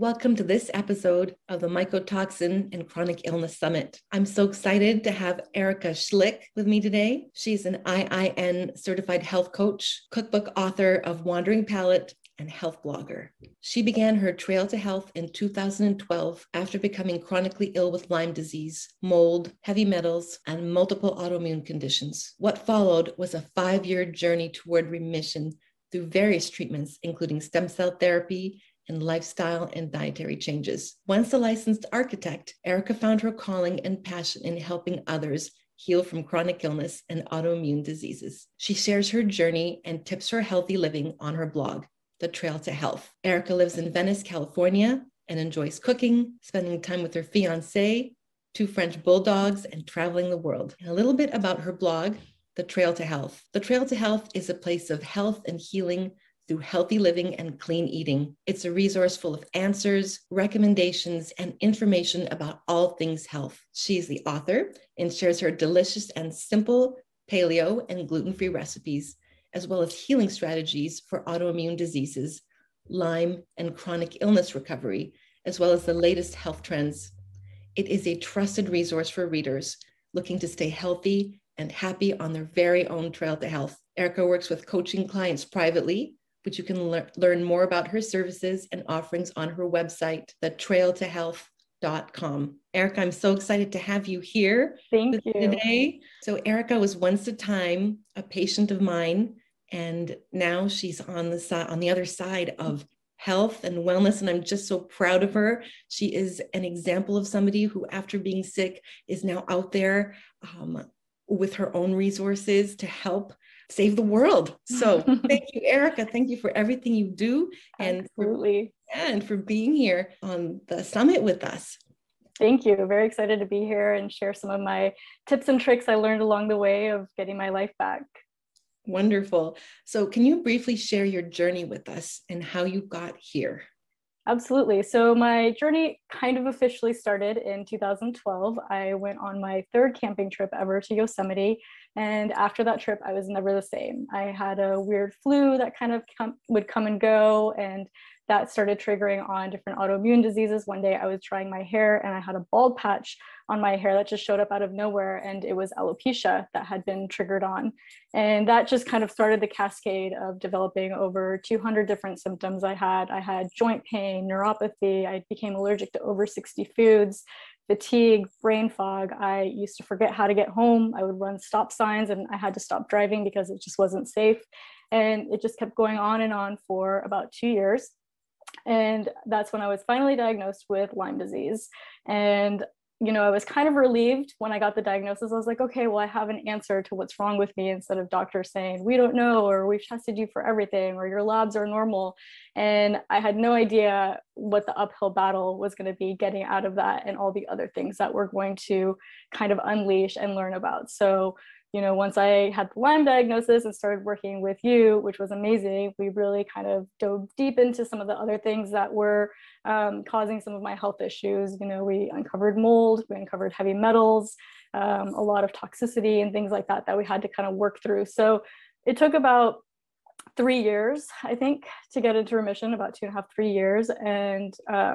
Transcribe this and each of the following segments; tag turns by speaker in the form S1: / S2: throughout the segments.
S1: Welcome to this episode of the Mycotoxin and Chronic Illness Summit. I'm so excited to have Erica Schlick with me today. She's an IIN certified health coach, cookbook author of Wandering Palate, and health blogger. She began her trail to health in 2012 after becoming chronically ill with Lyme disease, mold, heavy metals, and multiple autoimmune conditions. What followed was a 5-year journey toward remission through various treatments, including stem cell therapy and lifestyle and dietary changes. Once a licensed architect, Erica found her calling and passion in helping others heal from chronic illness and autoimmune diseases. She shares her journey and tips for healthy living on her blog, The Trail to Health. Erica lives in Venice, California, and enjoys cooking, spending time with her fiancé, 2 French bulldogs, and traveling the world. And a little bit about her blog, The Trail to Health. The Trail to Health is a place of health and healing through healthy living and clean eating. It's a resource full of answers, recommendations, and information about all things health. She's the author and shares her delicious and simple paleo and gluten-free recipes, as well as healing strategies for autoimmune diseases, Lyme, and chronic illness recovery, as well as the latest health trends. It is a trusted resource for readers looking to stay healthy and happy on their very own trail to health. Erica works with coaching clients privately, but you can learn more about her services and offerings on her website, thetrailtohealth.com. Erica, I'm so excited to have you here
S2: Thank you
S1: today. So Erica was once a time a patient of mine, and now she's on the other side of health and wellness, and I'm just so proud of her. She is an example of somebody who, after being sick, is now out there with her own resources to help save the world. So thank you, Erica. Thank you for everything you do and for being here on the summit with us.
S2: Thank you. Very excited to be here and share some of my tips and tricks I learned along the way of getting my life back.
S1: Wonderful. So can you briefly share your journey with us and how you got here?
S2: Absolutely. So my journey kind of officially started in 2012. I went on my 3rd camping trip ever to Yosemite. And after that trip, I was never the same. I had a weird flu that kind of would come and go. And that started triggering on different autoimmune diseases. One day I was drying my hair and I had a bald patch on my hair that just showed up out of nowhere. And it was alopecia that had been triggered on. And that just kind of started the cascade of developing over 200 different symptoms I had. I had joint pain, neuropathy. I became allergic to over 60 foods, fatigue, brain fog. I used to forget how to get home. I would run stop signs and I had to stop driving because it just wasn't safe. And it just kept going on and on for about 2 years. And that's when I was finally diagnosed with Lyme disease. And I was kind of relieved when I got the diagnosis. I was like, okay, well, I have an answer to what's wrong with me, instead of doctors saying, we don't know, or we've tested you for everything, or your labs are normal. And I had no idea what the uphill battle was going to be getting out of that and all the other things that we're going to kind of unleash and learn about. So once I had the Lyme diagnosis and started working with you, which was amazing, we really kind of dove deep into some of the other things that were causing some of my health issues. We uncovered mold, we uncovered heavy metals, a lot of toxicity and things like that we had to kind of work through. So it took about 3 years, I think, to get into remission, about 2.5, 3 years. And,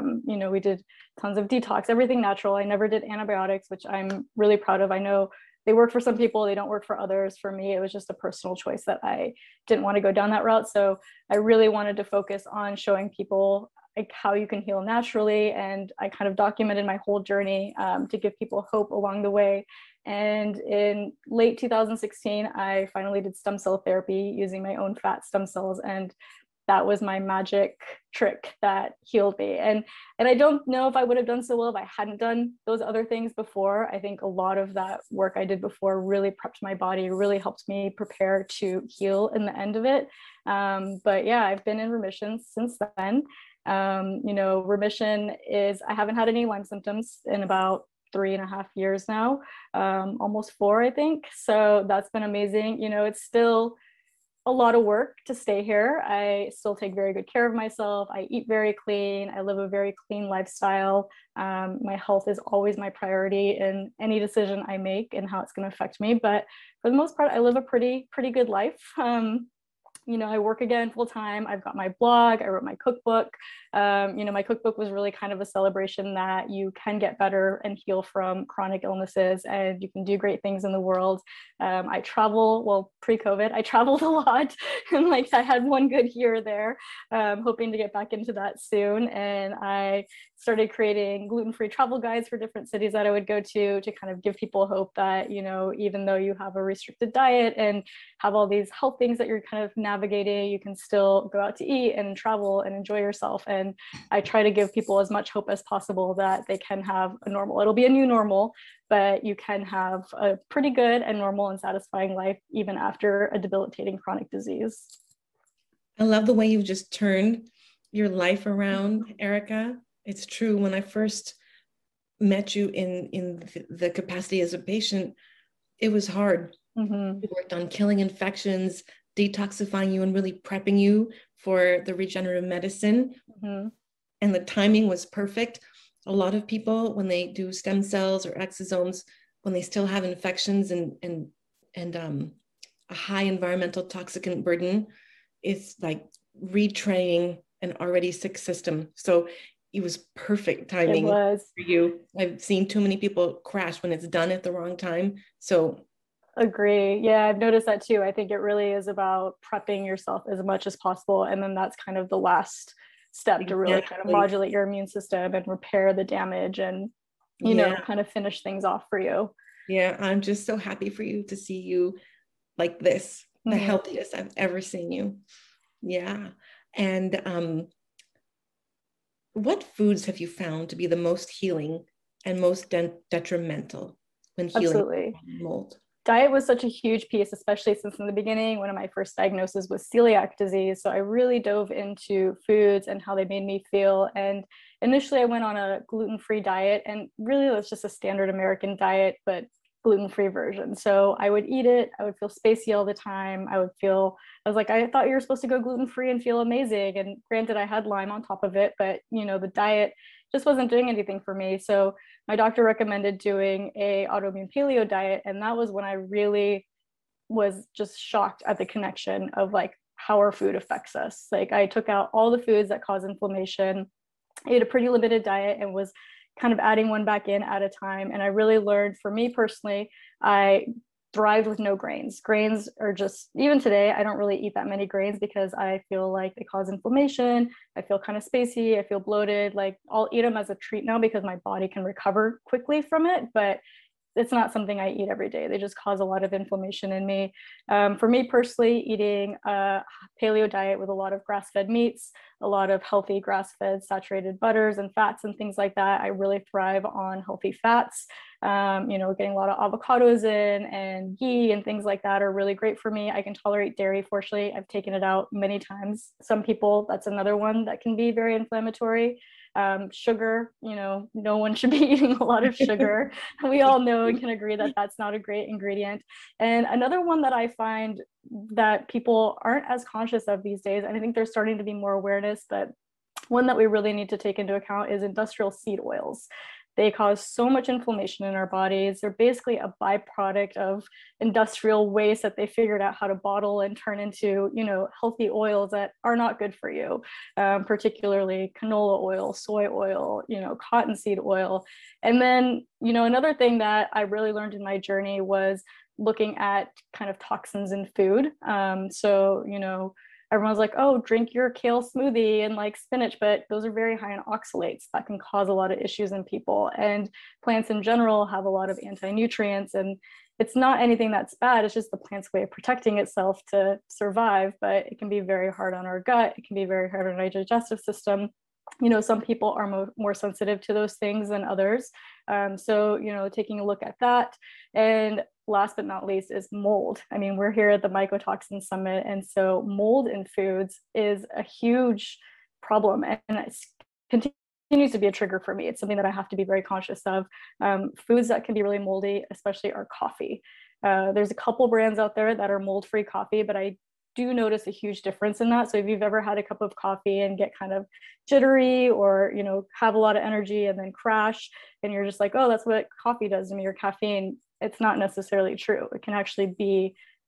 S2: we did tons of detox, everything natural. I never did antibiotics, which I'm really proud of. I know they work for some people, they don't work for others. For me, it was just a personal choice that I didn't want to go down that route. So I really wanted to focus on showing people like how you can heal naturally. And I kind of documented my whole journey to give people hope along the way. And in late 2016, I finally did stem cell therapy using my own fat stem cells. And that was my magic trick that healed me. And I don't know if I would have done so well if I hadn't done those other things before. I think a lot of that work I did before really prepped my body, really helped me prepare to heal in the end of it. But yeah, I've been in remission since then. Remission is, I haven't had any Lyme symptoms in about 3.5 years now, almost 4, I think. So that's been amazing. It's still a lot of work to stay here. I still take very good care of myself. I eat very clean. I live a very clean lifestyle. My health is always my priority in any decision I make and how it's going to affect me. But for the most part, I live a pretty good life. I work again full time. I've got my blog. I wrote my cookbook. My cookbook was really kind of a celebration that you can get better and heal from chronic illnesses, and you can do great things in the world. I travel, well, pre-COVID, I traveled a lot, and like I had one good year there, hoping to get back into that soon. And I started creating gluten-free travel guides for different cities that I would go to kind of give people hope that, even though you have a restricted diet and have all these health things that you're kind of navigating, you can still go out to eat and travel and enjoy yourself. And I try to give people as much hope as possible that they can have a normal, it'll be a new normal, but you can have a pretty good and normal and satisfying life even after a debilitating chronic disease.
S1: I love the way you've just turned your life around, Erica. It's true. When I first met you in the capacity as a patient, it was hard.
S2: Mm-hmm.
S1: We worked on killing infections, detoxifying you, and really prepping you for the regenerative medicine.
S2: Mm-hmm.
S1: And the timing was perfect. A lot of people, when they do stem cells or exosomes, when they still have infections and a high environmental toxicant burden, it's like retraining an already sick system. So it was perfect timing for you. I've seen too many people crash when it's done at the wrong time. So
S2: agree. Yeah, I've noticed that too. I think it really is about prepping yourself as much as possible. And then that's kind of the last step to really kind of modulate your immune system and repair the damage and, kind of finish things off for you.
S1: Yeah, I'm just so happy for you to see you like this, the healthiest I've ever seen you. Yeah. And what foods have you found to be the most healing and most detrimental when healing mold?
S2: Diet was such a huge piece, especially since in the beginning, one of my first diagnoses was celiac disease. So I really dove into foods and how they made me feel. And initially I went on a gluten-free diet, and really it was just a standard American diet, but gluten-free version. So I would eat it. I would feel spacey all the time. I was like, I thought you were supposed to go gluten-free and feel amazing. And granted, I had Lyme on top of it, but the diet just wasn't doing anything for me. So my doctor recommended doing a autoimmune paleo diet. And that was when I really was just shocked at the connection of like how our food affects us. Like I took out all the foods that cause inflammation, ate a pretty limited diet, and was kind of adding one back in at a time. And I really learned, for me personally, I thrived with no grains. Grains are just, even today, I don't really eat that many grains because I feel like they cause inflammation. I feel kind of spacey. I feel bloated. Like I'll eat them as a treat now because my body can recover quickly from it. But it's not something I eat every day. They just cause a lot of inflammation in me. For me personally, eating a paleo diet with a lot of grass-fed meats, a lot of healthy grass-fed saturated butters and fats and things like that. I really thrive on healthy fats. Getting a lot of avocados in and ghee and things like that are really great for me. I can tolerate dairy, fortunately. I've taken it out many times. Some people, that's another one that can be very inflammatory. Sugar, no one should be eating a lot of sugar. We all know and can agree that that's not a great ingredient. And another one that I find that people aren't as conscious of these days, and I think there's starting to be more awareness, but one that we really need to take into account is industrial seed oils. They cause so much inflammation in our bodies. They're basically a byproduct of industrial waste that they figured out how to bottle and turn into, healthy oils that are not good for you, particularly canola oil, soy oil, cottonseed oil. And then, another thing that I really learned in my journey was looking at kind of toxins in food. Everyone's like, oh, drink your kale smoothie and like spinach, but those are very high in oxalates that can cause a lot of issues in people. And plants in general have a lot of anti-nutrients, and it's not anything that's bad. It's just the plant's way of protecting itself to survive, but it can be very hard on our gut. It can be very hard on our digestive system. Some people are more sensitive to those things than others. Taking a look at that. And last but not least is mold. I mean, we're here at the Mycotoxin Summit, and so mold in foods is a huge problem, and it continues to be a trigger for me. It's something that I have to be very conscious of. Foods that can be really moldy, especially our coffee. There's a couple brands out there that are mold-free coffee, but I do notice a huge difference in that. So if you've ever had a cup of coffee and get kind of jittery or, have a lot of energy and then crash, and you're just like, oh, that's what coffee does to me, or caffeine, it's not necessarily true. It can actually be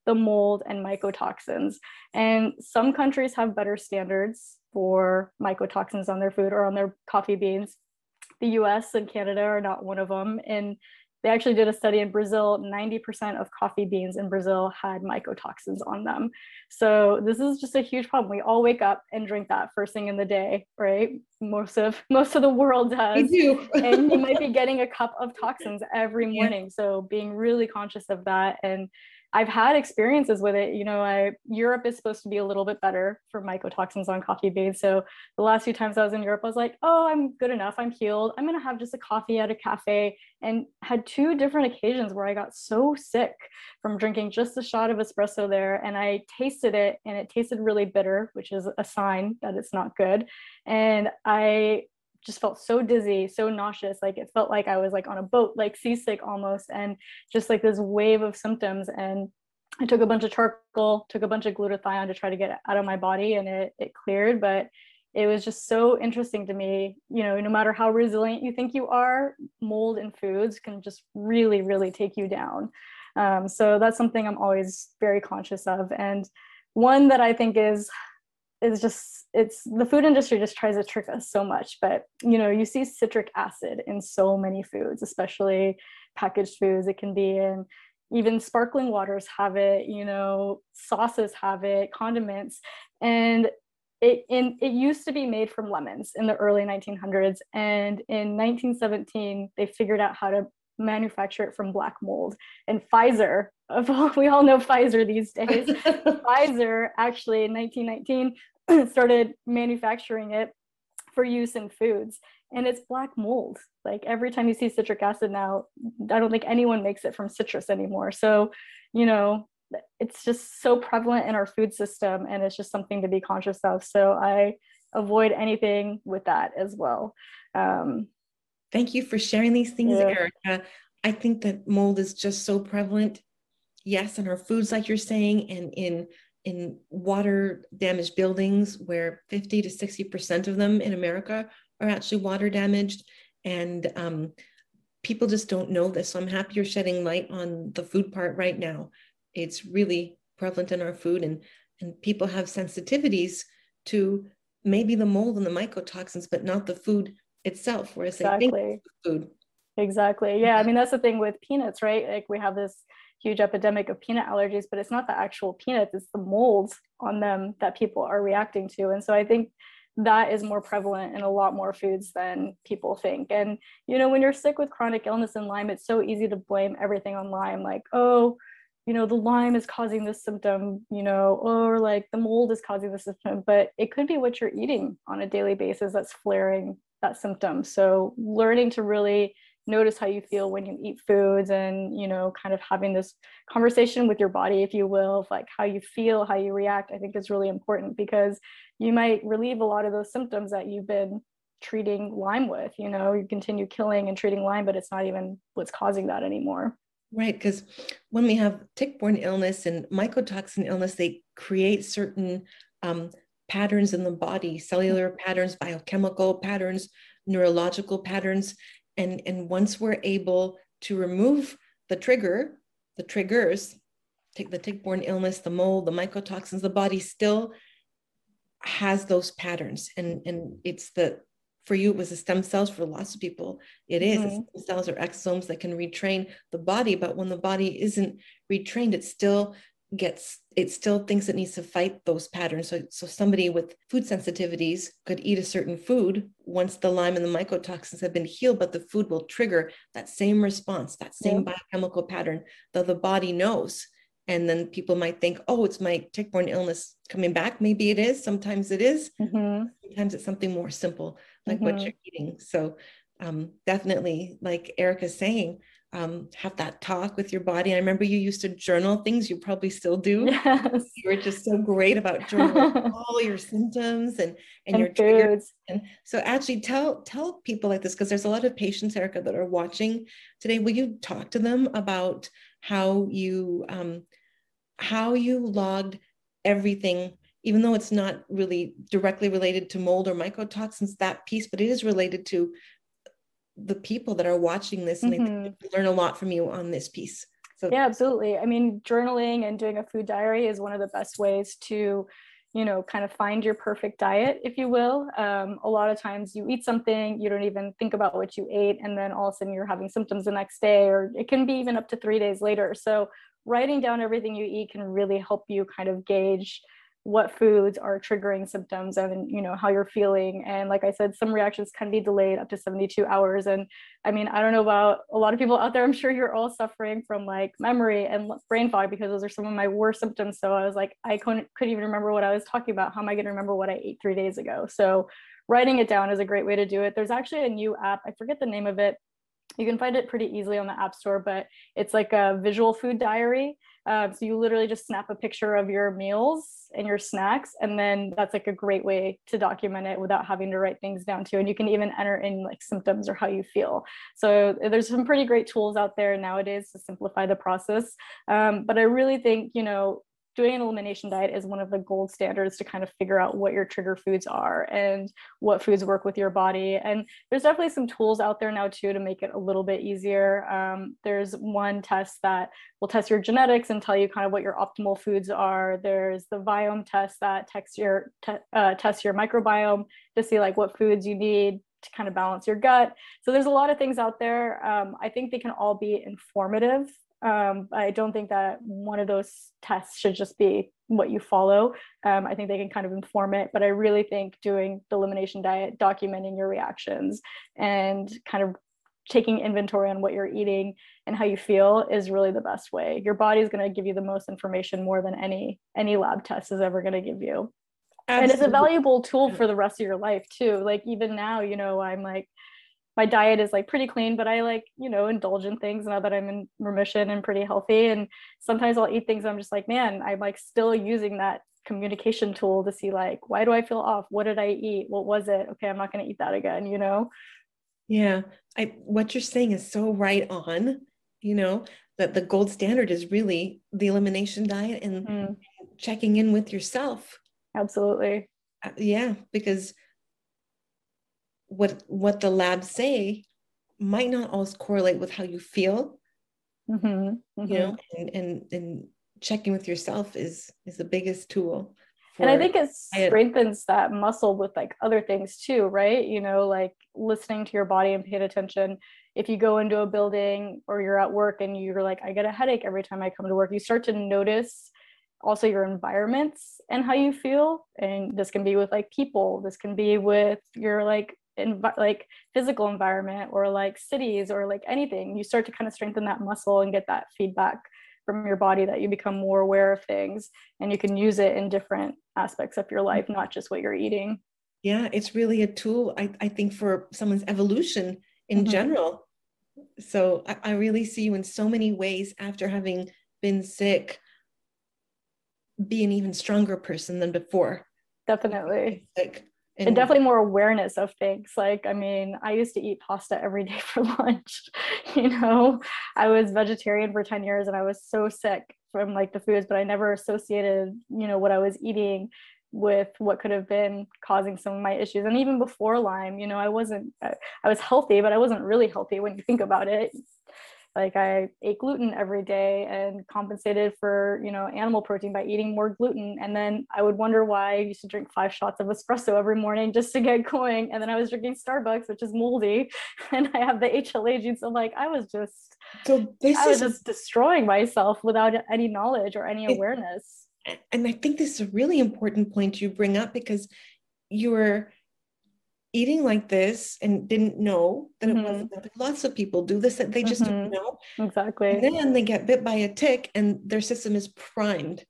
S2: the mold and mycotoxins. And some countries have better standards for mycotoxins on their food or on their coffee beans. The US and Canada are not one of them. And they actually did a study in Brazil. 90% of coffee beans in Brazil had mycotoxins on them. So this is just a huge problem. We all wake up and drink that first thing in the day, right? Most of the world does.
S1: We do.
S2: And you might be getting a cup of toxins every morning.
S1: Yeah.
S2: So being really conscious of that. And I've had experiences with it. Europe is supposed to be a little bit better for mycotoxins on coffee beans. So the last few times I was in Europe, I was like, oh, I'm good enough. I'm healed. I'm going to have just a coffee at a cafe, and had 2 different occasions where I got so sick from drinking just a shot of espresso there. And I tasted it and it tasted really bitter, which is a sign that it's not good. And I just felt so dizzy, so nauseous. Like it felt like I was like on a boat, like seasick almost, and just like this wave of symptoms. And I took a bunch of charcoal, took a bunch of glutathione to try to get it out of my body, and it cleared. But it was just so interesting to me, no matter how resilient you think you are, mold in foods can just really, really take you down. So that's something I'm always very conscious of. And one that I think is just, it's the food industry just tries to trick us so much. But you see citric acid in so many foods, especially packaged foods. It can be in even sparkling waters have it, sauces have it, condiments. And it used to be made from lemons in the early 1900s, and in 1917 they figured out how to manufacture it from black mold. And Pfizer, we all know Pfizer these days. Pfizer actually in 1919 started manufacturing it for use in foods, and it's black mold. Like every time you see citric acid now, I don't think anyone makes it from citrus anymore. So, it's just so prevalent in our food system, and it's just something to be conscious of. So I avoid anything with that as well.
S1: Thank you for sharing these things,
S2: Yeah.
S1: Erica. I think that mold is just so prevalent. Yes, in our foods, like you're saying, and in water damaged buildings, where 50 to 60% of them in America are actually water damaged. And people just don't know this. So I'm happy you're shedding light on the food part right now. It's really prevalent in our food, and people have sensitivities to maybe the mold and the mycotoxins, but not the food itself, whereas
S2: Exactly.
S1: they think food.
S2: Exactly. Yeah. I mean, that's the thing with peanuts, right? Like we have this huge epidemic of peanut allergies, but it's not the actual peanuts, it's the molds on them that people are reacting to. And so I think that is more prevalent in a lot more foods than people think. And, when you're sick with chronic illness and Lyme, it's so easy to blame everything on Lyme. Like, oh, the Lyme is causing this symptom, or like the mold is causing this symptom, but it could be what you're eating on a daily basis that's flaring that symptom. So learning to really notice how you feel when you eat foods, and kind of having this conversation with your body, if you will, of like how you feel, how you react, I think is really important, because you might relieve a lot of those symptoms that you've been treating Lyme with. You continue killing and treating Lyme, but it's not even what's causing that anymore.
S1: Right, because when we have tick-borne illness and mycotoxin illness, they create certain patterns in the body, cellular patterns, biochemical patterns, neurological patterns. And once we're able to remove the triggers, take the tick-borne illness, the mold, the mycotoxins, the body still has those patterns. And it's for you, it was the stem cells. For lots of people, it is. It's stem cells or exosomes that can retrain the body. But when the body isn't retrained, it still thinks it needs to fight those patterns. So somebody with food sensitivities could eat a certain food once the Lyme and the mycotoxins have been healed, but the food will trigger that same response, that same biochemical pattern that the body knows. And then people might think, oh, it's my tick-borne illness coming back. Maybe it is. Sometimes it is. Sometimes it's something more simple, like what you're eating. So definitely, like Erica's saying, have that talk with your body. I remember you used to journal things. You probably still do.
S2: Yes.
S1: You were just so great about journaling all your symptoms and your
S2: foods.
S1: triggers. And so actually tell people like this, because there's a lot of patients, Erica, that are watching today. Will you talk to them about how you logged everything, even though it's not really directly related to mold or mycotoxins, that piece, but it is related to the people that are watching this, and I think they learn a lot from you on this piece. So
S2: Yeah, absolutely. I mean, journaling and doing a food diary is one of the best ways to, kind of find your perfect diet, if you will. A lot of times you eat something, you don't even think about what you ate, and then all of a sudden you're having symptoms the next day, or it can be even up to 3 days later. So writing down everything you eat can really help you kind of gauge what foods are triggering symptoms, and how you're feeling. And like I said, some reactions can be delayed up to 72 hours. And I mean, I don't know about a lot of people out there, I'm sure you're all suffering from like memory and brain fog, because those are some of my worst symptoms. So I was like, I couldn't even remember what I was talking about. How am I going to remember what I ate 3 days ago? So writing it down is a great way to do it. There's actually a new app, I forget the name of it. You can find it pretty easily on the App Store, but it's like a visual food diary. So you literally just snap a picture of your meals and your snacks, and then that's like a great way to document it without having to write things down too. And you can even enter in like symptoms or how you feel. So there's some pretty great tools out there nowadays to simplify the process. But I really think, doing an elimination diet is one of the gold standards to kind of figure out what your trigger foods are and what foods work with your body. And there's definitely some tools out there now too to make it a little bit easier. There's one test that will test your genetics and tell you kind of what your optimal foods are. There's the Viome test that tests your microbiome to see like what foods you need to kind of balance your gut. So there's a lot of things out there. I think they can all be informative. I don't think that one of those tests should just be what you follow. I think they can kind of inform it, but I really think doing the elimination diet, documenting your reactions, and kind of taking inventory on what you're eating and how you feel is really the best way. Your body is going to give you the most information, more than any lab test is ever going to give you. Absolutely. And it's a valuable tool for the rest of your life too. Like even now, I'm like, my diet is like pretty clean, but I like, indulge in things now that I'm in remission and pretty healthy. And sometimes I'll eat things, I'm just like, man, I'm like still using that communication tool to see like, why do I feel off? What did I eat? What was it? Okay, I'm not going to eat that again,
S1: Yeah, what you're saying is so right on, that the gold standard is really the elimination diet and checking in with yourself.
S2: Absolutely.
S1: Yeah, because what the labs say might not always correlate with how you feel. And checking with yourself is the biggest tool.
S2: And I think it strengthens that muscle with like other things too, right? Like listening to your body and paying attention. If you go into a building or you're at work and you're like, I get a headache every time I come to work, you start to notice also your environments and how you feel. And this can be with like people, this can be with your like physical environment, or like cities, or like anything. You start to kind of strengthen that muscle and get that feedback from your body, that you become more aware of things and you can use it in different aspects of your life, not just what you're eating.
S1: Yeah, it's really a tool, I think, for someone's evolution in general. So I really see you in so many ways after having been sick, be an even stronger person than before.
S2: Definitely. And definitely more awareness of things. Like, I mean, I used to eat pasta every day for lunch. I was vegetarian for 10 years and I was so sick from like the foods, but I never associated, what I was eating with what could have been causing some of my issues. And even before Lyme, I was healthy, but I wasn't really healthy when you think about it. Like I ate gluten every day and compensated for, animal protein by eating more gluten. And then I would wonder why I used to drink 5 shots of espresso every morning just to get going. And then I was drinking Starbucks, which is moldy. And I have the HLA gene. So like, I was just destroying myself without any knowledge or any awareness.
S1: And I think this is a really important point you bring up, because you were eating like this and didn't know that it wasn't. Lots of people do this, that they just don't know.
S2: Exactly.
S1: And then they get bit by a tick and their system is primed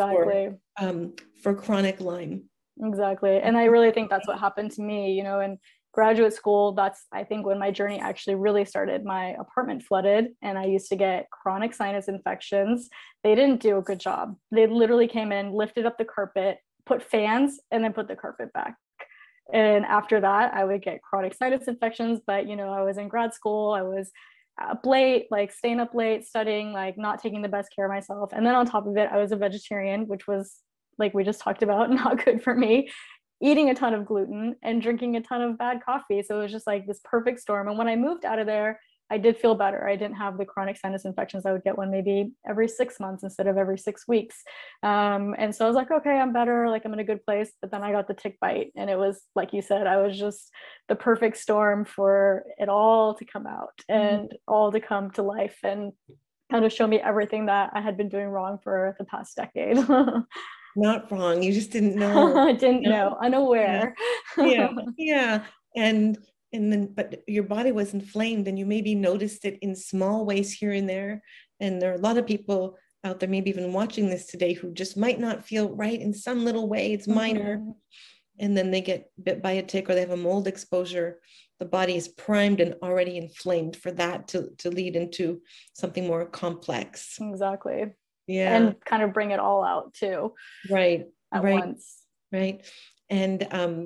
S1: for chronic Lyme.
S2: Exactly. And I really think that's what happened to me, in graduate school. That's, I think, when my journey actually really started. My apartment flooded and I used to get chronic sinus infections. They didn't do a good job. They literally came in, lifted up the carpet, put fans, and then put the carpet back. And after that, I would get chronic sinus infections. But, I was in grad school. I was up late, like staying up late, studying, like not taking the best care of myself. And then on top of it, I was a vegetarian, which was, like we just talked about, not good for me, eating a ton of gluten and drinking a ton of bad coffee. So it was just like this perfect storm. And when I moved out of there, I did feel better. I didn't have the chronic sinus infections. I would get one maybe every 6 months instead of every 6 weeks. And so I was like, okay, I'm better. Like I'm in a good place. But then I got the tick bite, and it was like you said, I was just the perfect storm for it all to come out and all to come to life and kind of show me everything that I had been doing wrong for the past decade.
S1: Not wrong. You just didn't know.
S2: I didn't know, unaware.
S1: Yeah. Yeah. And then but your body was inflamed and you maybe noticed it in small ways here and there. And there are a lot of people out there, maybe even watching this today, who just might not feel right in some little way. It's minor. And then they get bit by a tick or they have a mold exposure. The body is primed and already inflamed for that to lead into something more complex.
S2: Exactly.
S1: Yeah.
S2: And kind of bring it all out too.
S1: Right.
S2: At
S1: right.
S2: once.
S1: Right. And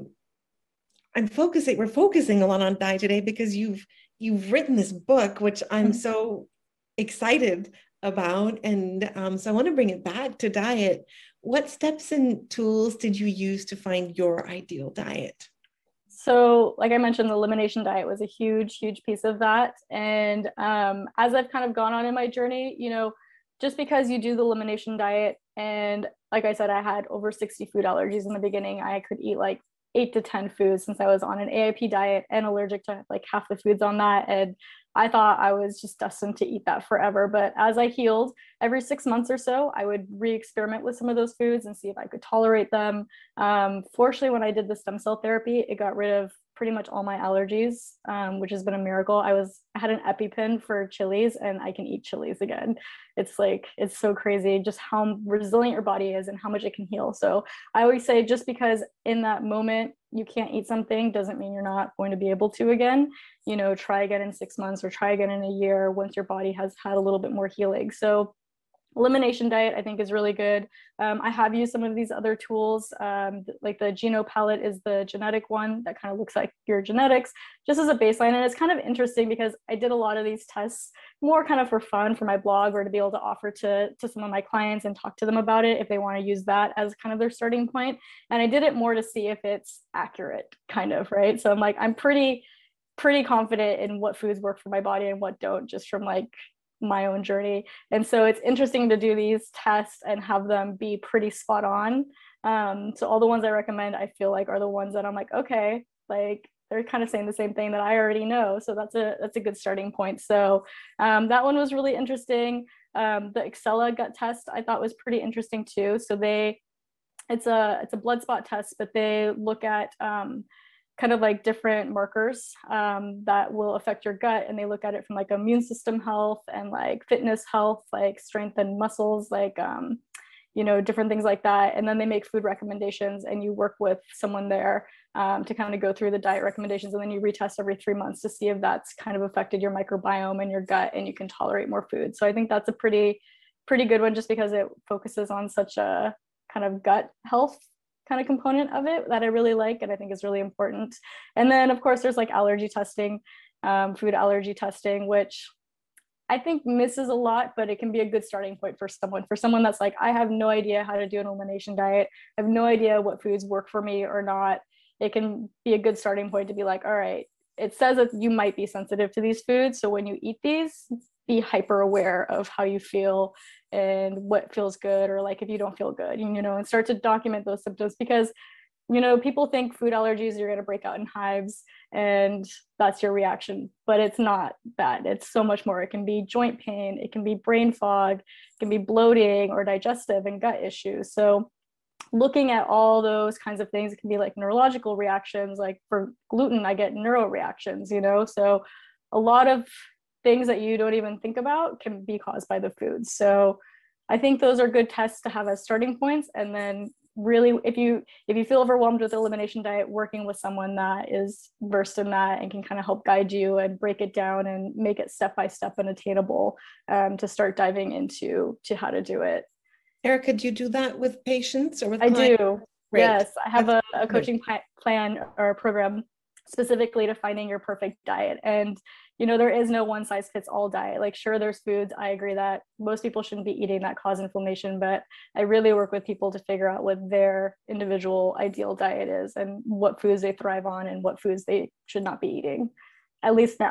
S1: we're focusing a lot on diet today because you've written this book, which I'm so excited about. And so I want to bring it back to diet. What steps and tools did you use to find your ideal diet?
S2: So, like I mentioned, the elimination diet was a huge, huge piece of that. And as I've kind of gone on in my journey, just because you do the elimination diet, and like I said, I had over 60 food allergies in the beginning. I could eat like 8 to 10 foods since I was on an AIP diet and allergic to like half the foods on that. And I thought I was just destined to eat that forever. But as I healed, every 6 months or so, I would re-experiment with some of those foods and see if I could tolerate them. Fortunately, when I did the stem cell therapy, it got rid of pretty much all my allergies, which has been a miracle. I had an EpiPen for chilies, and I can eat chilies again. It's so crazy just how resilient your body is and how much it can heal. So I always say, just because in that moment you can't eat something doesn't mean you're not going to be able to again. Try again in 6 months or try again in a year once your body has had a little bit more healing. So elimination diet, I think, is really good. I have used some of these other tools, like the GenoPalette is the genetic one that kind of looks like your genetics, just as a baseline. And it's kind of interesting because I did a lot of these tests more kind of for fun for my blog, or to be able to offer to some of my clients and talk to them about it if they want to use that as kind of their starting point. And I did it more to see if it's accurate, kind of, right? So I'm pretty confident in what foods work for my body and what don't, just from like my own journey. And so it's interesting to do these tests and have them be pretty spot on. So all the ones I recommend, I feel like, are the ones that I'm like, okay, like they're kind of saying the same thing that I already know. So that's a good starting point. So that one was really interesting. The Excella gut test I thought was pretty interesting too. So it's a blood spot test, but they look at kind of like different markers that will affect your gut, and they look at it from like immune system health and like fitness health, like strength and muscles, like different things like that. And then they make food recommendations, and you work with someone there to kind of go through the diet recommendations, and then you retest every 3 months to see if that's kind of affected your microbiome and your gut, and you can tolerate more food. So I think that's a pretty good one, just because it focuses on such a kind of gut health kind of component of it that I really like, and I think is really important. And then of course there's like allergy testing, food allergy testing, which I think misses a lot, but it can be a good starting point for someone that's like, I have no idea how to do an elimination diet, I have no idea what foods work for me or not. It can be a good starting point to be like, all right, it says that you might be sensitive to these foods, so when you eat these, be hyper aware of how you feel and what feels good, or like if you don't feel good, and start to document those symptoms, because people think food allergies, you're going to break out in hives and that's your reaction, but it's not that. It's so much more. It can be joint pain, it can be brain fog, it can be bloating or digestive and gut issues. So looking at all those kinds of things, it can be like neurological reactions. Like for gluten, I get neuro reactions, so a lot of things that you don't even think about can be caused by the food. So I think those are good tests to have as starting points. And then really, if you feel overwhelmed with the elimination diet, working with someone that is versed in that and can kind of help guide you and break it down and make it step-by-step and attainable, to start diving into how to do it.
S1: Erica, do you do that with patients or with
S2: clients? I do.
S1: Great.
S2: Yes, I have a coaching plan or a program specifically to finding your perfect diet. And there is no one size fits all diet. Like, sure, there's foods, I agree, that most people shouldn't be eating that cause inflammation, but I really work with people to figure out what their individual ideal diet is and what foods they thrive on and what foods they should not be eating, at least now.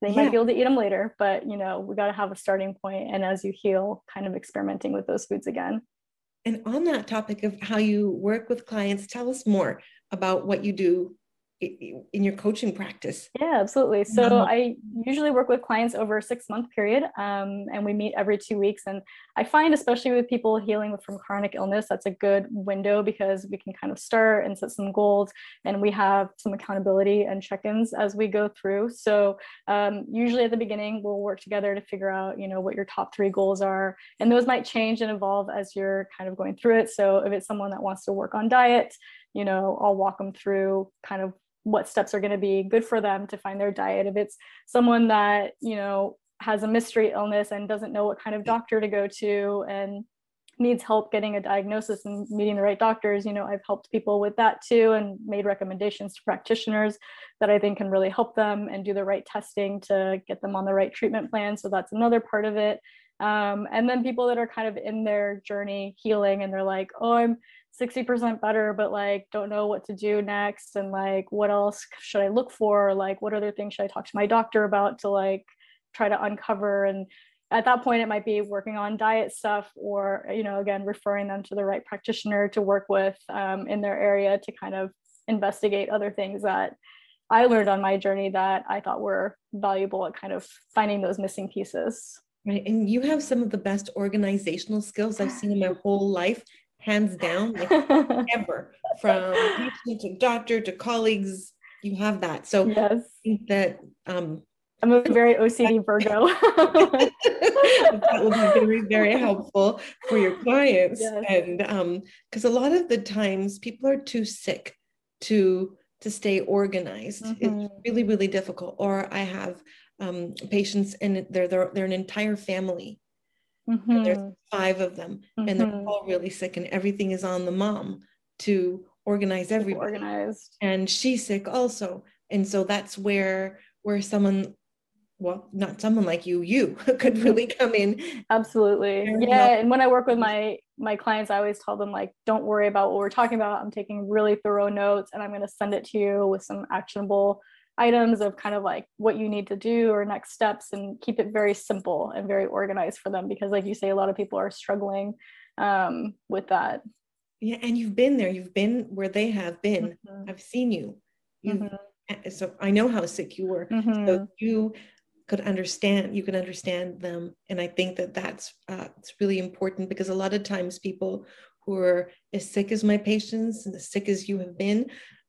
S2: They might be able to eat them later, but we got to have a starting point. And as you heal, kind of experimenting with those foods again.
S1: And on that topic of how you work with clients, tell us more about what you do in your coaching practice.
S2: Yeah, absolutely. So I usually work with clients over a 6-month period, and we meet every 2 weeks. And I find, especially with people healing from chronic illness, that's a good window because we can kind of start and set some goals, and we have some accountability and check-ins as we go through. So usually at the beginning, we'll work together to figure out, what your top 3 goals are, and those might change and evolve as you're kind of going through it. So if it's someone that wants to work on diet, I'll walk them through kind of what steps are going to be good for them to find their diet. If it's someone that, has a mystery illness and doesn't know what kind of doctor to go to and needs help getting a diagnosis and meeting the right doctors, I've helped people with that too, and made recommendations to practitioners that I think can really help them and do the right testing to get them on the right treatment plan. So that's another part of it. And then people that are kind of in their journey healing and they're like, oh, I'm 60% better, but like don't know what to do next, and like what else should I look for, like what other things should I talk to my doctor about to like try to uncover. And at that point it might be working on diet stuff, or again referring them to the right practitioner to work with in their area to kind of investigate other things that I learned on my journey that I thought were valuable at kind of finding those missing pieces.
S1: Right. And you have some of the best organizational skills I've seen in my whole life, hands down, like ever, from patient to doctor to colleagues. You have that. So
S2: yes.
S1: I think that
S2: I'm a very OCD Virgo.
S1: That will be very, very helpful for your clients.
S2: Yes.
S1: And because a lot of the times people are too sick to stay organized. It's really, really difficult. Or I have patients and they're an entire family. There's 5 of them and they're all really sick, and everything is on the mom to organize everybody.
S2: Organized.
S1: And she's sick also. And so that's where someone, well, not someone like you could really come in.
S2: Absolutely. Yeah. And when I work with my clients, I always tell them, like, don't worry about what we're talking about. I'm taking really thorough notes and I'm going to send it to you with some actionable items of kind of like what you need to do or next steps, and keep it very simple and very organized for them, because like you say, a lot of people are struggling with that.
S1: Yeah. And you've been there, you've been where they have been. I've seen you. So I know how sick you were. So you could understand them. And I think that's it's really important, because a lot of times people who are as sick as my patients and as sick as you have been,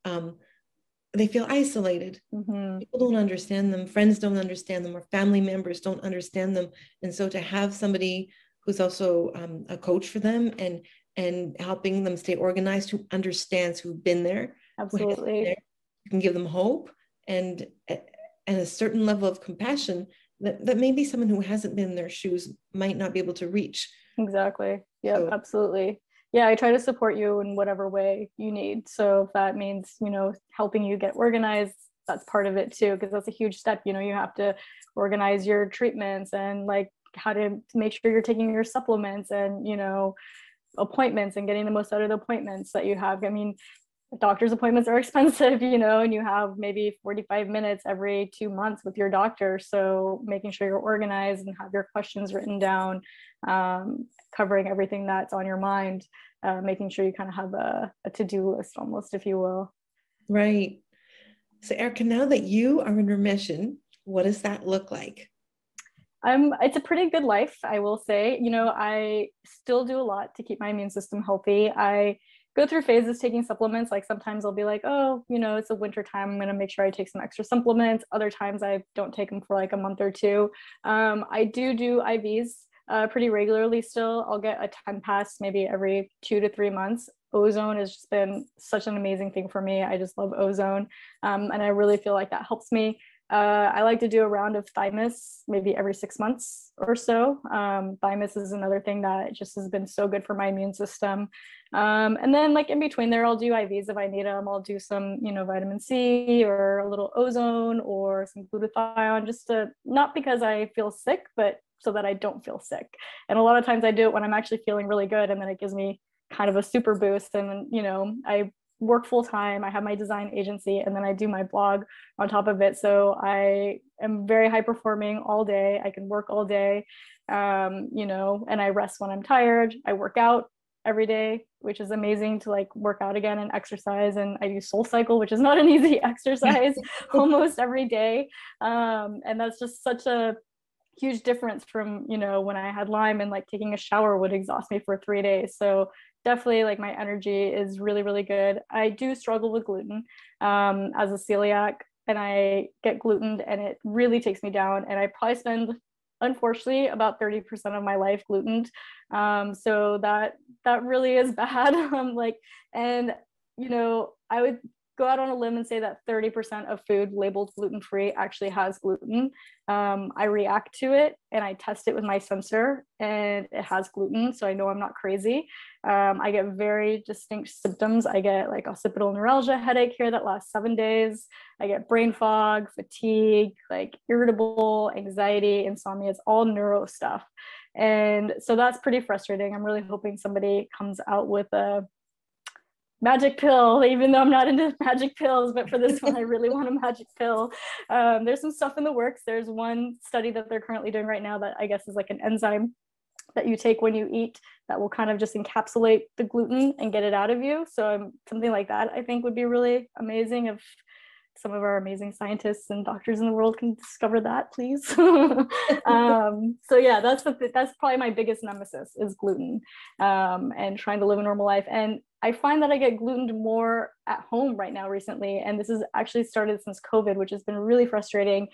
S1: they feel isolated. People don't understand them. Friends don't understand them, or family members don't understand them. And so to have somebody who's also a coach for them and helping them stay organized, who understands, who've been there,
S2: absolutely,
S1: you can give them hope and a certain level of compassion that maybe someone who hasn't been in their shoes might not be able to reach.
S2: Exactly. Yeah, so, absolutely. Yeah, I try to support you in whatever way you need. So if that means, helping you get organized, that's part of it too, because that's a huge step. You have to organize your treatments and like how to make sure you're taking your supplements and, appointments and getting the most out of the appointments that you have. I mean, doctor's appointments are expensive, and you have maybe 45 minutes every 2 months with your doctor. So making sure you're organized and have your questions written down, covering everything that's on your mind, making sure you kind of have a to-do list almost, if you will.
S1: Right. So Erica, now that you are in remission, what does that look like?
S2: It's a pretty good life, I will say. I still do a lot to keep my immune system healthy. I go through phases taking supplements. Like sometimes I'll be like, oh, it's a winter time, I'm going to make sure I take some extra supplements. Other times I don't take them for like a month or 2. I do IVs pretty regularly still. I'll get a 10 pass maybe every 2 to 3 months. Ozone has just been such an amazing thing for me. I just love ozone. And I really feel like that helps me. I like to do a round of thymus maybe every 6 months or so. Thymus is another thing that just has been so good for my immune system. And then like in between there, I'll do IVs if I need them. I'll do some, vitamin C or a little ozone or some glutathione, just to, not because I feel sick, but so that I don't feel sick. And a lot of times I do it when I'm actually feeling really good, and then it gives me kind of a super boost. And then, I work full time. I have my design agency, and then I do my blog on top of it. So I am very high performing all day. I can work all day, you know, and I rest when I'm tired. I work out every day, which is amazing to like work out again and exercise. And I do SoulCycle, which is not an easy exercise, almost every day. And that's just such a huge difference from, you know, when I had Lyme, and like taking a shower would exhaust me for 3 days. So definitely like my energy is really, really good. I do struggle with gluten as a celiac, and I get gluten and it really takes me down. And I probably spend, unfortunately, about 30% of my life glutened. So that really is bad. Like, and you know, I would go out on a limb and say that 30% of food labeled gluten-free actually has gluten. I react to it and I test it with my sensor, and it has gluten. So I know I'm not crazy. I get very distinct symptoms. I get like occipital neuralgia headache here that lasts 7 days. I get brain fog, fatigue, like irritable, anxiety, insomnia. It's all neuro stuff. And so that's pretty frustrating. I'm really hoping somebody comes out with a magic pill, even though I'm not into magic pills, but for this one, I really want a magic pill. There's some stuff in the works. There's one study that they're currently doing right now that I guess is like an enzyme that you take when you eat that will kind of just encapsulate the gluten and get it out of you. So something like that, I think, would be really amazing if some of our amazing scientists and doctors in the world can discover that, please. So yeah, that's probably my biggest nemesis is gluten, and trying to live a normal life. And I find that I get glutened more at home right now recently. And this has actually started since COVID, which has been really frustrating.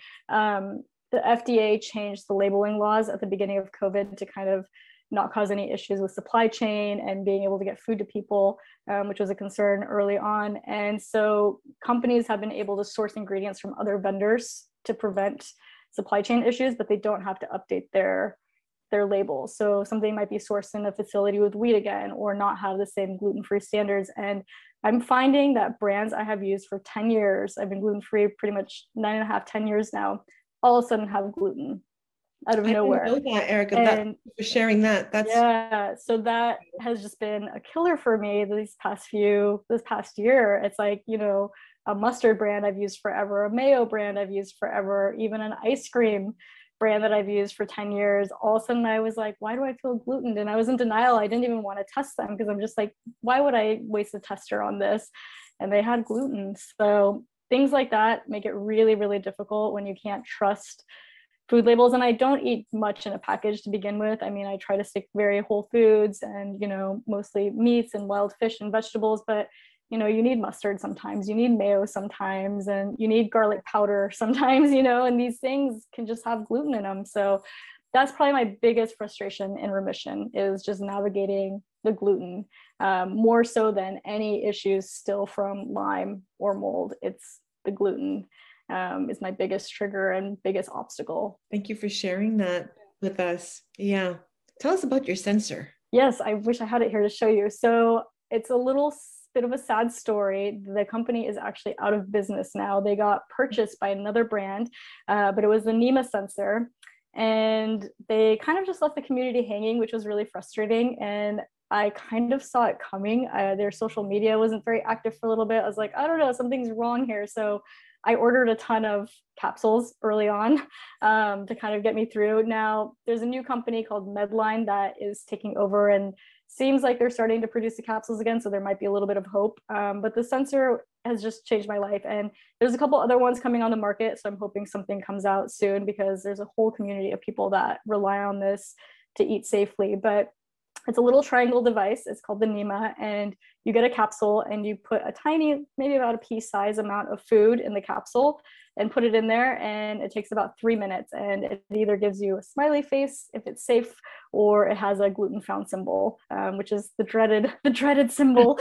S2: The FDA changed the labeling laws at the beginning of COVID to kind of not cause any issues with supply chain and being able to get food to people, which was a concern early on. And so companies have been able to source ingredients from other vendors to prevent supply chain issues, but they don't have to update their labels. So something might be sourced in a facility with wheat again, or not have the same gluten-free standards. And I'm finding that brands I have used for 10 years, I've been gluten-free pretty much 9.5, 10 years now, all of a sudden have gluten out of nowhere.
S1: I didn't know that, Erica. Thank you for sharing that.
S2: Yeah, so that has just been a killer for me this past year. It's like, you know, a mustard brand I've used forever, a mayo brand I've used forever, even an ice cream brand that I've used for 10 years. All of a sudden I was like, why do I feel glutened? And I was in denial. I didn't even want to test them because I'm just like, why would I waste a tester on this? And they had gluten. So things like that make it really, really difficult when you can't trust food labels. And I don't eat much in a package to begin with. I mean, I try to stick very whole foods and, you know, mostly meats and wild fish and vegetables, but you know, you need mustard sometimes, you need mayo sometimes, and you need garlic powder sometimes, you know, and these things can just have gluten in them. So that's probably my biggest frustration in remission, is just navigating the gluten, more so than any issues still from Lyme or mold. It's the gluten is my biggest trigger and biggest obstacle.
S1: Thank you for sharing that with us. Yeah. Tell us about your sensor.
S2: Yes, I wish I had it here to show you. So it's a little bit of a sad story. The company is actually out of business now. They got purchased by another brand, but it was the NEMA sensor. And they kind of just left the community hanging, which was really frustrating. And I kind of saw it coming. Their social media wasn't very active for a little bit. I was like, I don't know, something's wrong here. So I ordered a ton of capsules early on to kind of get me through. Now, there's a new company called Medline that is taking over, and seems like they're starting to produce the capsules again. So there might be a little bit of hope. But the sensor has just changed my life. And there's a couple other ones coming on the market. So I'm hoping something comes out soon, because there's a whole community of people that rely on this to eat safely. But it's a little triangle device. It's called the NEMA, and you get a capsule and you put a tiny, maybe about a pea size amount of food in the capsule and put it in there. And it takes about 3 minutes, and it either gives you a smiley face if it's safe, or it has a gluten found symbol, which is the dreaded symbol.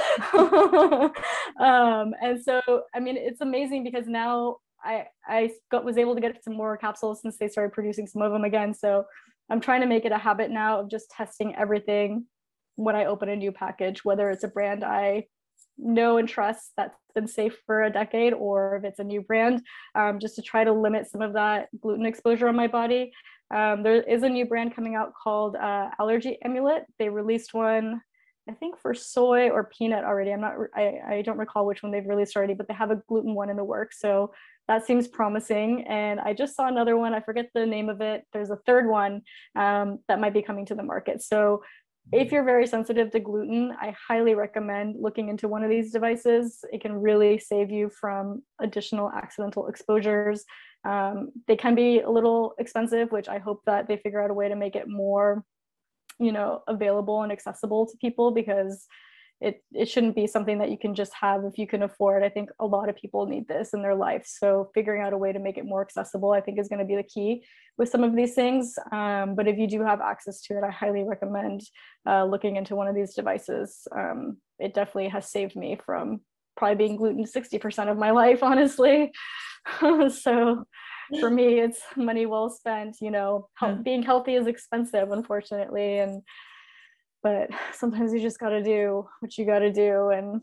S2: And so, I mean, it's amazing because now I was able to get some more capsules since they started producing some of them again. So I'm trying to make it a habit now of just testing everything when I open a new package, whether it's a brand I know and trust that's been safe for a decade, or if it's a new brand, just to try to limit some of that gluten exposure on my body. There is a new brand coming out called Allergy Amulet. They released one, I think for soy or peanut already. I don't recall which one they've released already, but they have a gluten one in the works. So that seems promising. And I just saw another one. I forget the name of it. There's a third one that might be coming to the market. So if you're very sensitive to gluten, I highly recommend looking into one of these devices. It can really save you from additional accidental exposures. They can be a little expensive, which I hope that they figure out a way to make it more, available and accessible to people, because it shouldn't be something that you can just have if you can afford. I think a lot of people need this in their life. So figuring out a way to make it more accessible, I think, is going to be the key with some of these things. But if you do have access to it, I highly recommend looking into one of these devices. It definitely has saved me from probably being gluten 60% of my life, honestly. So for me, it's money well spent. Being healthy is expensive, unfortunately. But sometimes you just got to do what you got to do and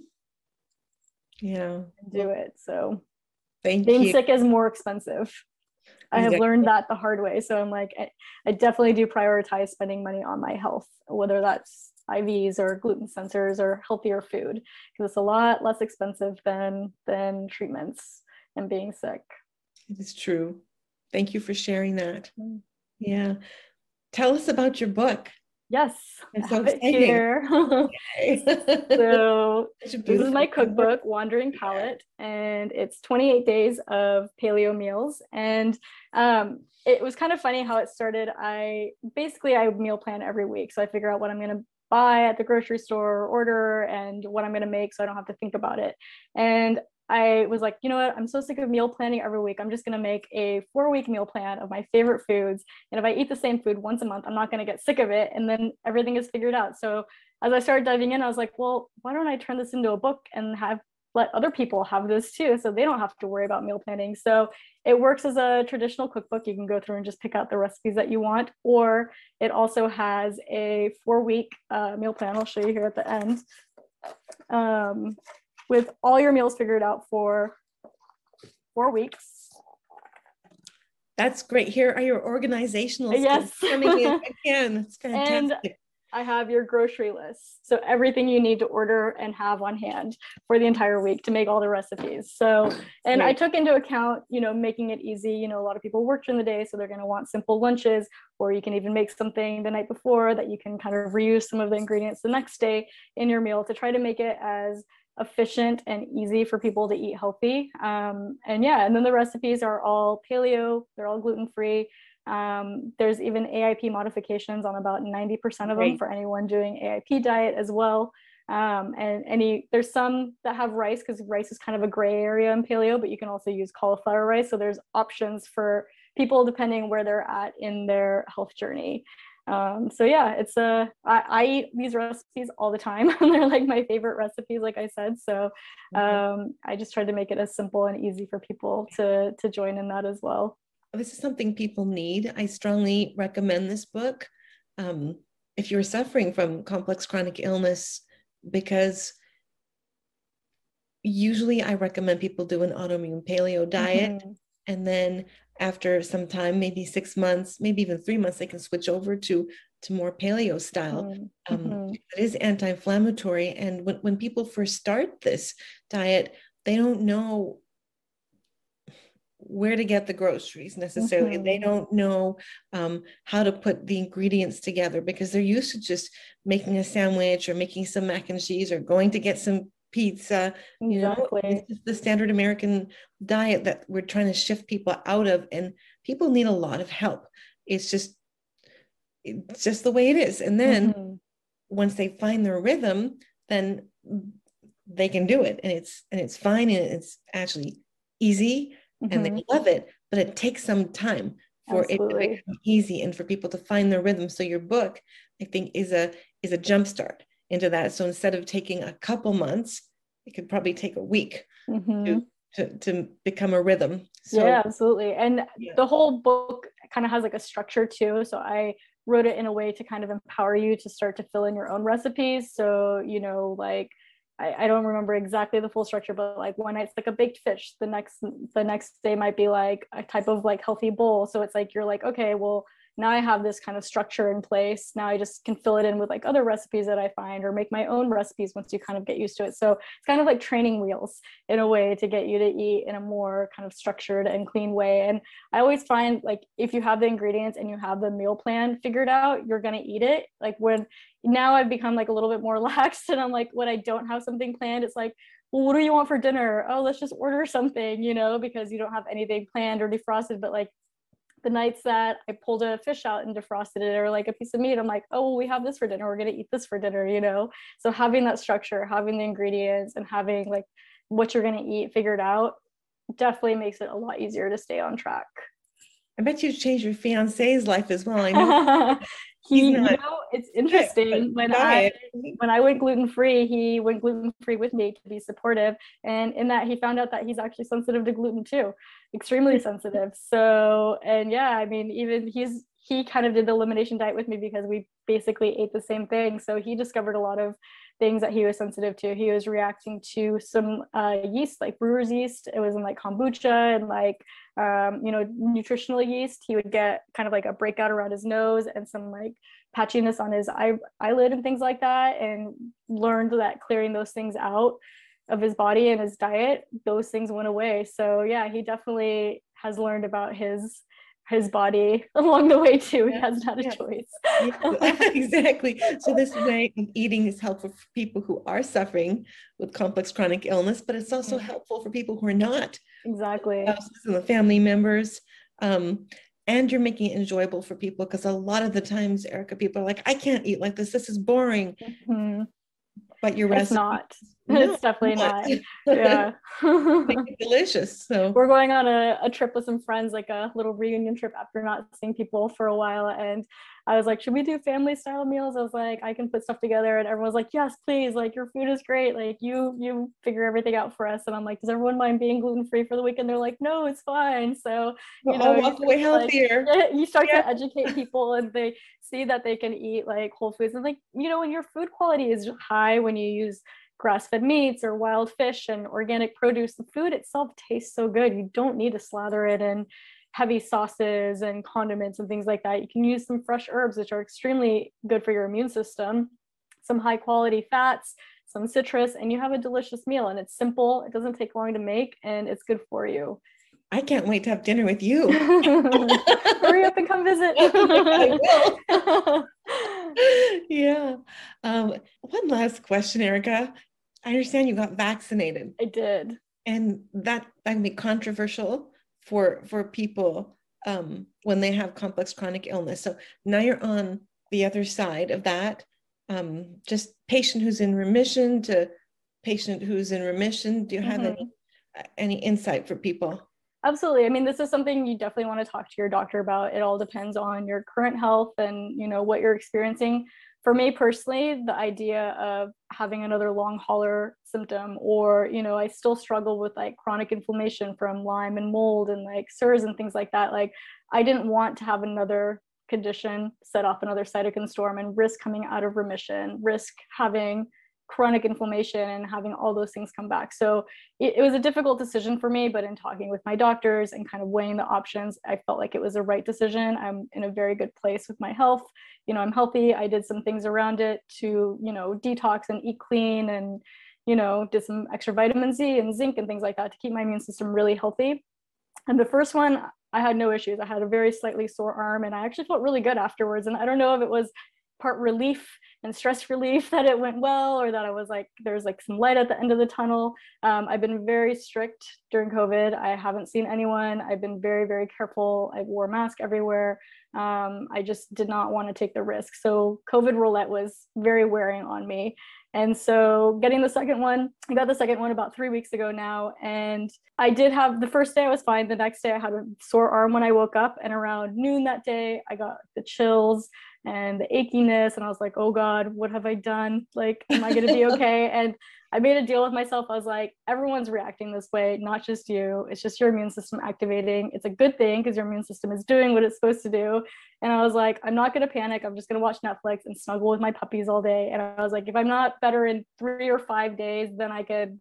S2: do it. So being sick is more expensive. I have learned that the hard way. So I'm like, I definitely do prioritize spending money on my health, whether that's IVs or gluten sensors or healthier food, because it's a lot less expensive than treatments and being sick.
S1: It is true. Thank you for sharing that. Yeah. Tell us about your book.
S2: Yes,
S1: it's so
S2: exciting. Here. So this is my cookbook, Wandering Palate, and it's 28 days of paleo meals. And it was kind of funny how it started. I meal plan every week. So I figure out what I'm going to buy at the grocery store, order, and what I'm going to make so I don't have to think about it. And I was like, you know what? I'm so sick of meal planning every week. I'm just going to make a 4-week meal plan of my favorite foods. And if I eat the same food once a month, I'm not going to get sick of it. And then everything is figured out. So as I started diving in, I was like, well, why don't I turn this into a book and let other people have this too, so they don't have to worry about meal planning. So it works as a traditional cookbook. You can go through and just pick out the recipes that you want, or it also has a 4-week meal plan. I'll show you here at the end. With all your meals figured out for 4 weeks.
S1: That's great. Here are your organizational skills.
S2: Yes.
S1: Coming in again. It's fantastic.
S2: And I have your grocery list. So everything you need to order and have on hand for the entire week to make all the recipes. So, and I took into account, making it easy. A lot of people work during the day, so they're going to want simple lunches, or you can even make something the night before that you can kind of reuse some of the ingredients the next day in your meal to try to make it as efficient and easy for people to eat healthy. And then the recipes are all paleo, they're all gluten-free. There's even AIP modifications on about 90% of them for anyone doing AIP diet as well. And there's some that have rice, because rice is kind of a gray area in paleo, but you can also use cauliflower rice. So there's options for people depending where they're at in their health journey. I eat these recipes all the time. They're like my favorite recipes, like I said. So I just tried to make it as simple and easy for people to join in that as well.
S1: This is something people need. I strongly recommend this book if you're suffering from complex chronic illness, because usually I recommend people do an autoimmune paleo diet, and then after some time, maybe 6 months, maybe even 3 months, they can switch over to more paleo style. It is anti-inflammatory. And when people first start this diet, they don't know where to get the groceries necessarily. They don't know how to put the ingredients together, because they're used to just making a sandwich or making some mac and cheese or going to get some pizza. It's the standard American diet that we're trying to shift people out of, and people need a lot of help. It's just the way it is. And then once they find their rhythm, then they can do it, and it's fine, and it's actually easy, and they love it. But it takes some time for it to become easy and for people to find their rhythm. So your book, I think, is a jump start into that. So instead of taking a couple months, it could probably take a week to become a rhythm. So,
S2: yeah, absolutely. And the whole book kind of has like a structure too. So I wrote it in a way to kind of empower you to start to fill in your own recipes. So, like, I don't remember exactly the full structure, but like one night's like a baked fish. The next day might be like a type of like healthy bowl. So it's like, you're like, okay, well, now I have this kind of structure in place. Now I just can fill it in with like other recipes that I find, or make my own recipes once you kind of get used to it. So it's kind of like training wheels in a way to get you to eat in a more kind of structured and clean way. And I always find like if you have the ingredients and you have the meal plan figured out, you're going to eat it. Like when now I've become like a little bit more relaxed, and I'm like, when I don't have something planned, it's like, well, what do you want for dinner? Oh, let's just order something, you know, because you don't have anything planned or defrosted. But like the nights that I pulled a fish out and defrosted it, or like a piece of meat, I'm like, oh, well, we have this for dinner. We're going to eat this for dinner, you know? So having that structure, having the ingredients, and having like what you're going to eat figured out definitely makes it a lot easier to stay on track.
S1: I bet you changed your fiance's life as well. I know
S2: you know, it's interesting. When I went gluten-free, he went gluten-free with me to be supportive. And in that, he found out that he's actually sensitive to gluten too, extremely sensitive. So, and yeah, I mean, even he kind of did the elimination diet with me because we basically ate the same thing. So he discovered a lot of things that he was sensitive to. He was reacting to some yeast, like brewer's yeast. It was in like kombucha and like, you know, nutritional yeast. He would get kind of like a breakout around his nose and some like patchiness on his eyelid and things like that, and learned that clearing those things out of his body and his diet, those things went away. So yeah, he definitely has learned about his body along the way too. He hasn't had a choice.
S1: Exactly. So this way of eating is helpful for people who are suffering with complex chronic illness, but it's also helpful for people who are not.
S2: Exactly.
S1: And the family members. And you're making it enjoyable for people, because a lot of the times, Erica, people are like, I can't eat like this. This is boring. But your recipe,
S2: it's not. It's definitely not. Yeah.
S1: Make it delicious. So
S2: we're going on a trip with some friends, like a little reunion trip after not seeing people for a while. And I was like, should we do family style meals? I was like, I can put stuff together. And everyone was like, yes, please. Like, your food is great. Like, you figure everything out for us. And I'm like, does everyone mind being gluten-free for the weekend? They're like, no, it's fine. So, you know,
S1: walk away healthier.
S2: Like, you start to educate people, and they see that they can eat like whole foods. And like, you know, when your food quality is high, when you use grass-fed meats or wild fish and organic produce, the food itself tastes so good. You don't need to slather it in heavy sauces and condiments and things like that. You can use some fresh herbs, which are extremely good for your immune system, some high quality fats, some citrus, and you have a delicious meal. And it's simple, it doesn't take long to make, and it's good for you.
S1: I can't wait to have dinner with you.
S2: Hurry up and come visit.
S1: I will. Yeah. One last question, Erica. I understand you got vaccinated.
S2: I did.
S1: And that can be controversial for people when they have complex chronic illness. So now you're on the other side of that. Just patient who's in remission to patient who's in remission. Do you have any insight for people?
S2: Absolutely. I mean, this is something you definitely want to talk to your doctor about. It all depends on your current health and, you know, what you're experiencing. For me personally, the idea of having another long hauler symptom, or, you know, I still struggle with like chronic inflammation from Lyme and mold and like SIRS and things like that. Like, I didn't want to have another condition set off another cytokine storm and risk coming out of remission, risk having chronic inflammation and having all those things come back. So it was a difficult decision for me, but in talking with my doctors and kind of weighing the options, I felt like it was the right decision. I'm in a very good place with my health. You know, I'm healthy. I did some things around it to, you know, detox and eat clean, and, you know, did some extra vitamin C and zinc and things like that to keep my immune system really healthy. And the first one, I had no issues. I had a very slightly sore arm, and I actually felt really good afterwards. And I don't know if it was part relief and stress relief that it went well, or that I was like, there's like some light at the end of the tunnel. I've been very strict during COVID. I haven't seen anyone. I've been very, very careful. I wore a mask everywhere. I just did not want to take the risk. So COVID roulette was very wearing on me. And so getting the second one, I got the second one about 3 weeks ago now. And I did have, the first day I was fine. The next day I had a sore arm when I woke up, and around noon that day, I got the chills and the achiness. And I was like, oh God, what have I done? Like, am I going to be okay? And I made a deal with myself. I was like, everyone's reacting this way, not just you. It's just your immune system activating. It's a good thing because your immune system is doing what it's supposed to do. And I was like, I'm not going to panic. I'm just going to watch Netflix and snuggle with my puppies all day. And I was like, if I'm not better in 3 or 5 days, then I could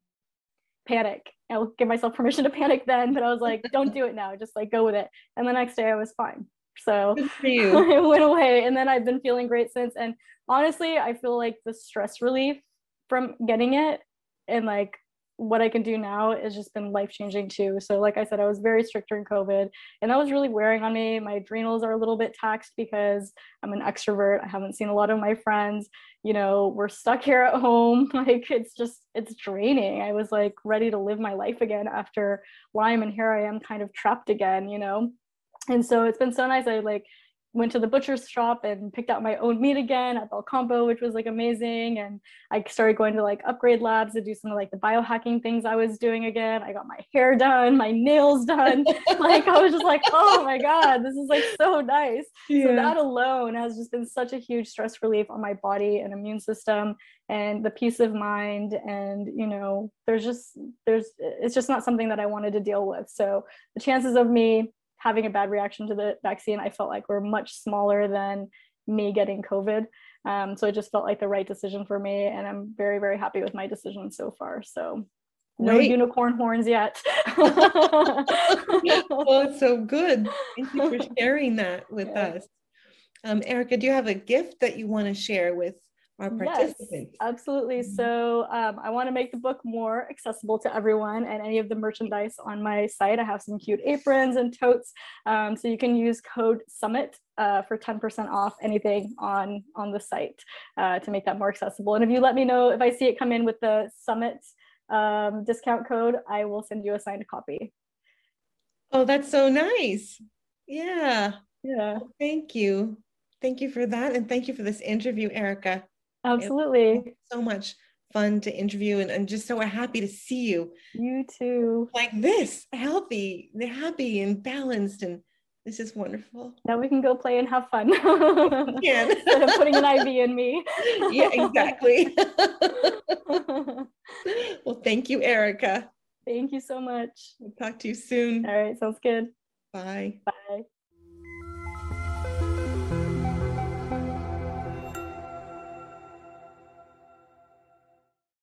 S2: panic. I'll give myself permission to panic then. But I was like, don't do it now. Just like go with it. And the next day I was fine. So
S1: Good for you.
S2: it went away, and then I've been feeling great since. And honestly, I feel like the stress relief from getting it and like what I can do now has just been life changing too. So, like I said, I was very strict during COVID, and that was really wearing on me. My adrenals are a little bit taxed because I'm an extrovert. I haven't seen a lot of my friends. You know, we're stuck here at home. Like, it's draining. I was like ready to live my life again after Lyme, and here I am kind of trapped again, you know? And so it's been so nice. I like went to the butcher's shop and picked out my own meat again at Belcampo, which was like amazing. And I started going to like Upgrade Labs to do some of like the biohacking things I was doing again. I got my hair done, my nails done. Like I was just like, oh my God, this is like so nice.
S1: Yeah.
S2: So that alone has just been such a huge stress relief on my body and immune system and the peace of mind. And, you know, it's just not something that I wanted to deal with. So the chances of me having a bad reaction to the vaccine, I felt like were much smaller than me getting COVID. So it just felt like the right decision for me. And I'm very, very happy with my decision so far. So no unicorn horns yet.
S1: Well, it's so good. Thank you for sharing that with us. Erica, do you have a gift that you want to share with our participants?
S2: Yes, absolutely. So I want to make the book more accessible to everyone, and any of the merchandise on my site. I have some cute aprons and totes. So you can use code SUMMIT for 10% off anything on the site to make that more accessible. And if you let me know if I see it come in with the SUMMIT discount code, I will send you a signed copy.
S1: Oh, that's so nice. Yeah.
S2: Yeah.
S1: Well, thank you. Thank you for that. And thank you for this interview, Erica.
S2: Absolutely.
S1: So much fun to interview, and just so happy to see you.
S2: You too.
S1: Like this, happy and balanced, and this is wonderful.
S2: Now we can go play and have fun. Instead of putting an IV in me.
S1: Yeah, exactly. Well, thank you, Erica.
S2: Thank you so much.
S1: We'll talk to you soon.
S2: All right, sounds good.
S1: Bye.
S2: Bye.